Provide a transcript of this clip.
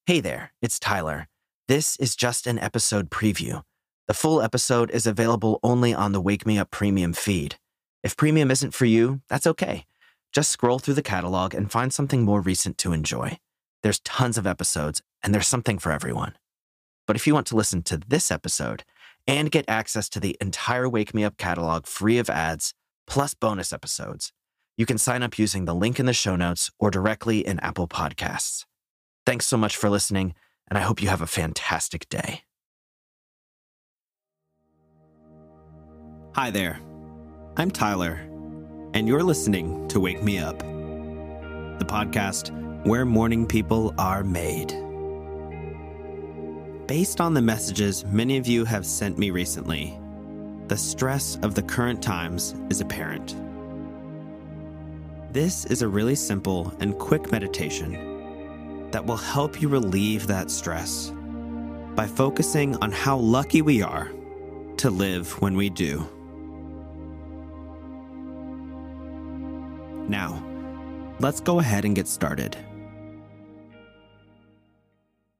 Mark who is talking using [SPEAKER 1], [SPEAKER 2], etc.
[SPEAKER 1] Hey there, it's Tyler. This is just an episode preview. The full episode is available only on the Wake Me Up Premium feed. If Premium isn't for you, that's okay. Just scroll through the catalog and find something more recent to enjoy. There's tons of episodes, and there's something for everyone. But if you want to listen to this episode and get access to the entire Wake Me Up catalog free of ads, plus bonus episodes, you can sign up using the link in the show notes or directly in Apple Podcasts. Thanks so much for listening, and I hope you have a fantastic day. Hi there. I'm Tyler, and you're listening to Wake Me Up, the podcast where morning people are made. Based on the messages many of you have sent me recently, the stress of the current times is apparent. This is a really simple and quick meditation that will help you relieve that stress by focusing on how lucky we are to live when we do. Now, let's go ahead and get started.